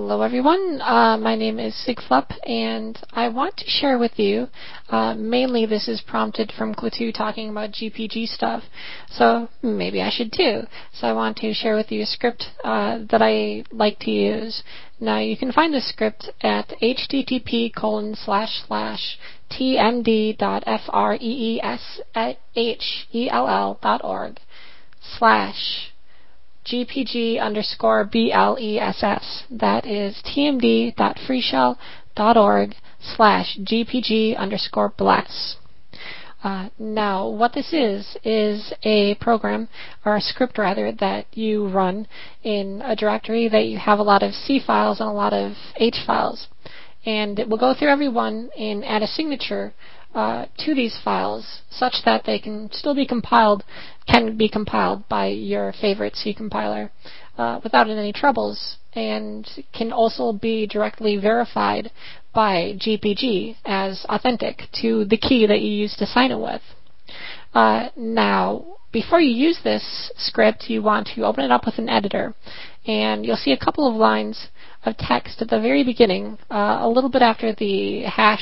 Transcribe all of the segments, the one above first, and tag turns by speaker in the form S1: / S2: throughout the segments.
S1: Hello everyone, my name is Sigflup, and I want to share with you, mainly this is prompted from Klaatu talking about GPG stuff, so maybe I should too. So I want to share with you a script that I like to use. Now you can find this script at http://tmd.freeshell.org/ GPG_BLESS. That is tmd.freeshell.org/GPG_bless. Now, what this is a program, or a script rather, that you run in a directory that you have a lot of C files and a lot of H files. And it will go through every one and add a signature to these files such that they can be compiled by your favorite C compiler without any troubles, and can also be directly verified by GPG as authentic to the key that you use to sign it with. Now, before you use this script, you want to open it up with an editor, and you'll see a couple of lines of text at the very beginning, a little bit after the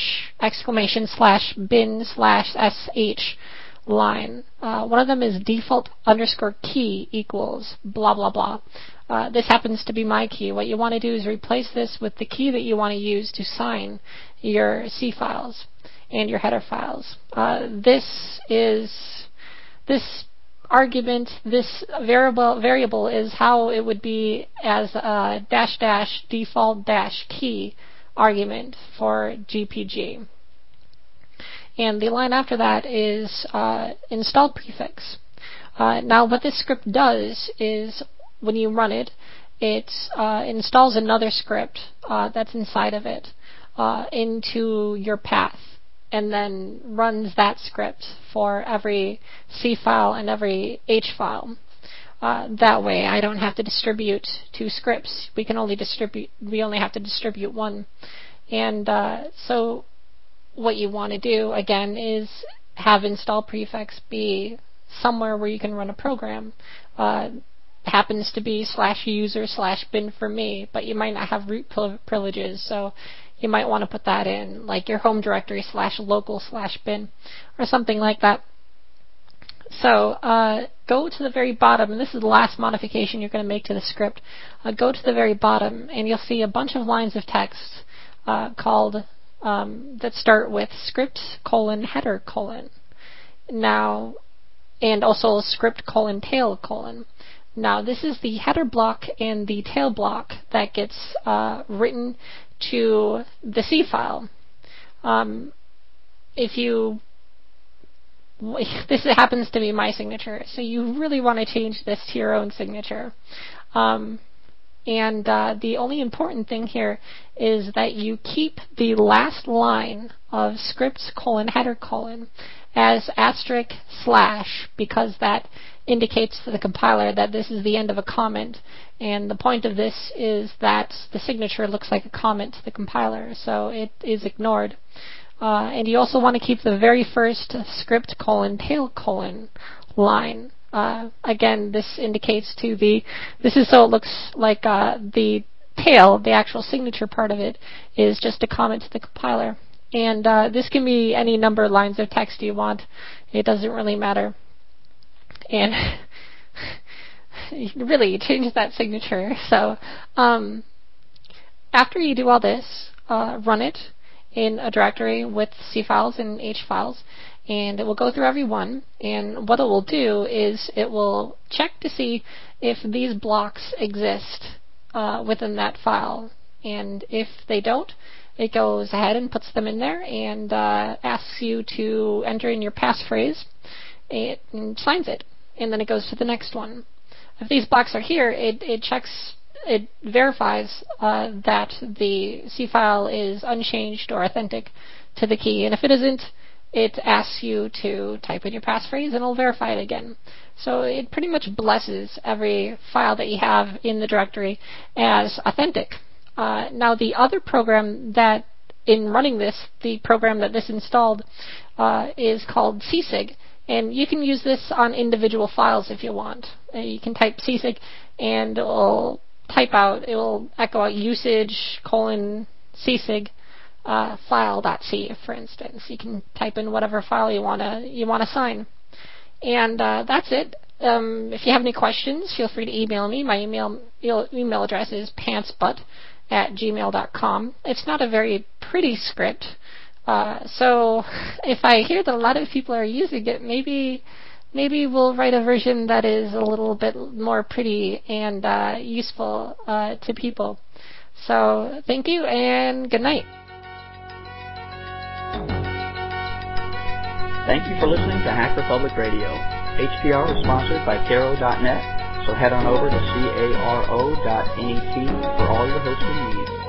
S1: #!bin/sh line. One of them is default_key equals blah blah blah. This happens to be my key. What you want to do is replace this with the key that you want to use to sign your C files and your header files. This argument, this variable is how it would be as a -- default -key argument for GPG. And the line after that is install prefix. Now what this script does is when you run it, it installs another script that's inside of it into your path, and then runs that script for every C file and every H file. That way I don't have to distribute two scripts. We only have to distribute one. And so what you want to do, again, is have install prefix be somewhere where you can run a program. Happens to be /user/bin for me, but you might not have root privileges, so you might want to put that in, like your home directory /local/bin, or something like that. So go to the very bottom, and this is the last modification you're going to make to the script. Go to the very bottom, and you'll see a bunch of lines of text that start with script:\header:\. Now, and also script:\tail:\. Now, this is the header block and the tail block that gets written to the C file. This happens to be my signature, so you really want to change this to your own signature. And the only important thing here is that you keep the last line of script:\header:\, as */ because that indicates to the compiler that this is the end of a comment, and the point of this is that the signature looks like a comment to the compiler, so it is ignored. And you also want to keep the very first script:\tail:\, line. Again, this indicates this is so it looks like the tail, the actual signature part of it, is just a comment to the compiler. And this can be any number of lines of text you want. It doesn't really matter. And really, change that signature. So after you do all this, run it in a directory with C files and H files, and it will go through every one, and what it will do is it will check to see if these blocks exist within that file, and if they don't, it goes ahead and puts them in there and asks you to enter in your passphrase and signs it, and then it goes to the next one. If these blocks are here, it verifies that the C file is unchanged or authentic to the key, and if it isn't, it asks you to type in your passphrase and it'll verify it again. So it pretty much blesses every file that you have in the directory as authentic. Now the other program that, in running this, the program that this installed is called csig, and you can use this on individual files if you want. You can type csig and it'll type out, it will echo out usage:/csig file.c, for instance. You can type in whatever file you want to sign. And that's it. If you have any questions, feel free to email me. My email address is pantsbutt@gmail.com. It's not a very pretty script, so if I hear that a lot of people are using it, maybe we'll write a version that is a little bit more pretty and useful to people. So thank you and good night.
S2: Thank you for listening to Hacker Public Radio. HPR is sponsored by Caro.net, so head on over to caro.net for all your hosting needs.